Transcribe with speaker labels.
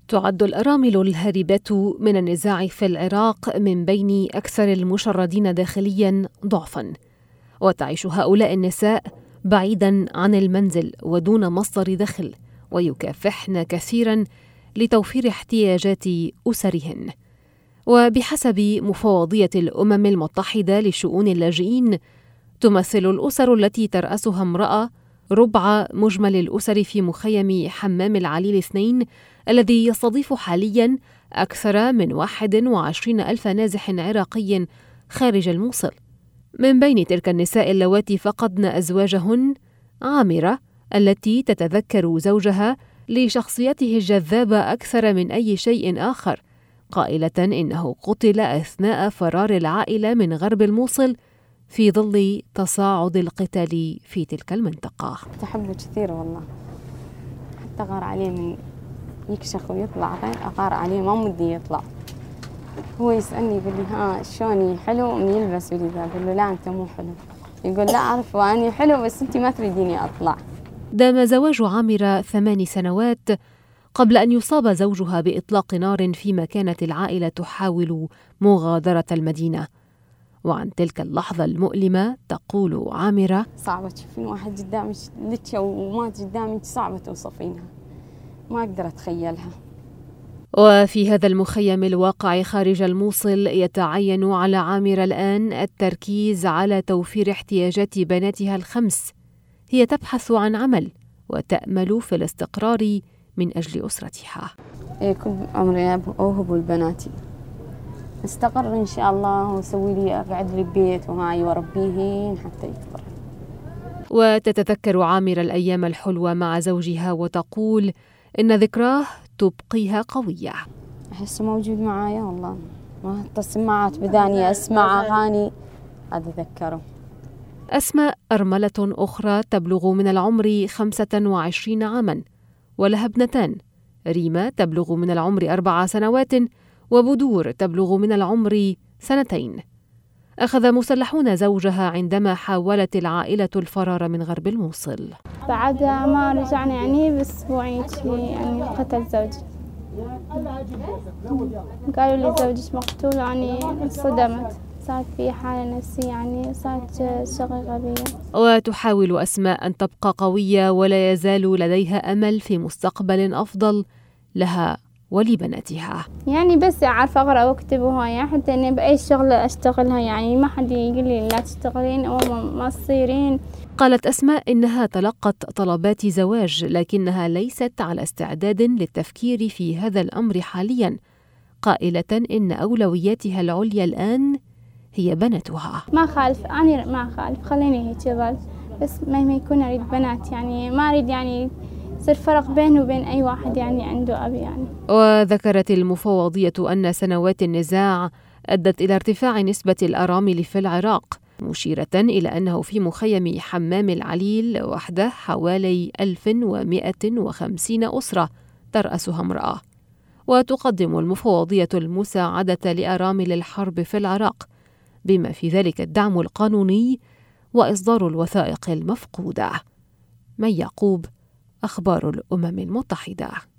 Speaker 1: تعد الأرامل الهاربات من النزاع في العراق من بين أكثر المشردين داخلياً ضعفاً، وتعيش هؤلاء النساء بعيداً عن المنزل ودون مصدر دخل، ويكافحن كثيراً لتوفير احتياجات أسرهن. وبحسب مفوضية الأمم المتحدة لشؤون اللاجئين، تمثل الأسر التي ترأسها امرأة ربع مجمل الأسر في مخيم حمام العليل 2 الذي يستضيف حالياً أكثر من 21,000 نازح عراقي خارج الموصل. من بين تلك النساء اللواتي فقدن أزواجهن عامرة التي تتذكر زوجها لشخصيته الجذابة أكثر من أي شيء آخر، قائلة إنه قتل أثناء فرار العائلة من غرب الموصل في ظل تصاعد القتال في تلك المنطقة.
Speaker 2: تحبه كثير والله، حتى غار عليه من يكشخ ويطلع غير أغار عليه ما مدي يطلع. هو يسألني يقول لي ها شلوني حلو من يلبس ولذا، أقول له لا أنت مو حلو، يقول لا أعرف وأني حلو بس أنت ما تريديني أطلع.
Speaker 1: دام زواج عامرة 8 سنوات قبل أن يصاب زوجها بإطلاق نار فيما كانت العائلة تحاول مغادرة المدينة. وعن تلك اللحظة المؤلمة تقول عامرة:
Speaker 2: صعبة تشوفين واحد قدامك لتشة ومات قدامك، صعبة توصفينها، ما أقدر أتخيلها.
Speaker 1: وفي هذا المخيم الواقع خارج الموصل يتعين على عامرة الآن التركيز على توفير احتياجات بناتها الخمس. هي تبحث عن عمل وتأمل في الاستقرار من أجل أسرتها.
Speaker 2: كل عمري أوهب لبناتي استقر إن شاء الله، وسوي لي أقعد لي بيت وهاي وربيهن حتى يكبر.
Speaker 1: وتتذكر عامرة الأيام الحلوة مع زوجها وتقول إن ذكراه تبقيها قوية.
Speaker 2: أحسه موجود معايا والله، ما السماعات بداني أسمع أغاني أتذكره.
Speaker 1: أسماء أرملة أخرى تبلغ من العمر 25 عاماً، ولها ابنتان، ريما تبلغ من العمر 4 سنوات، وبدور تبلغ من العمر 2 سنين. أخذ مسلحون زوجها عندما حاولت العائلة الفرار من غرب الموصل.
Speaker 3: بعد ما رجعنا يعني بأسبوعين يعني قتل زوجي، قالوا لي زوجك مقتول، يعني انصدمت، صارت في حالة نفسية، يعني صارت شغل غبية.
Speaker 1: وتحاول أسماء أن تبقى قوية ولا يزال لديها أمل في مستقبل أفضل لها ولبناتها.
Speaker 3: يعني بس أعرف أقرأ وأكتب وهاي، حتى إني بأي شغلة أشتغلها، يعني ما حد يقول لي لا تشتغلين أو ما تصيرين.
Speaker 1: قالت أسماء إنها تلقت طلبات زواج، لكنها ليست على استعداد للتفكير في هذا الأمر حالياً، قائلة إن أولوياتها العليا الآن هي بناتها.
Speaker 3: ما خالف، أنا ما خالف، خليني هيك ظل، بس مهما يكون أريد بنات، يعني ما أريد يعني يصير فرق بينه وبين أي واحد يعني عنده أب يعني.
Speaker 1: وذكرت المفوضية أن سنوات النزاع أدت إلى ارتفاع نسبة الأرامل في العراق، مشيرة إلى أنه في مخيم حمام العليل وحده حوالي 1150 أسرة ترأسها امرأة. وتقدم المفوضية المساعدة لأرامل الحرب في العراق، بما في ذلك الدعم القانوني وإصدار الوثائق المفقودة. مي يعقوب، أخبار الأمم المتحدة.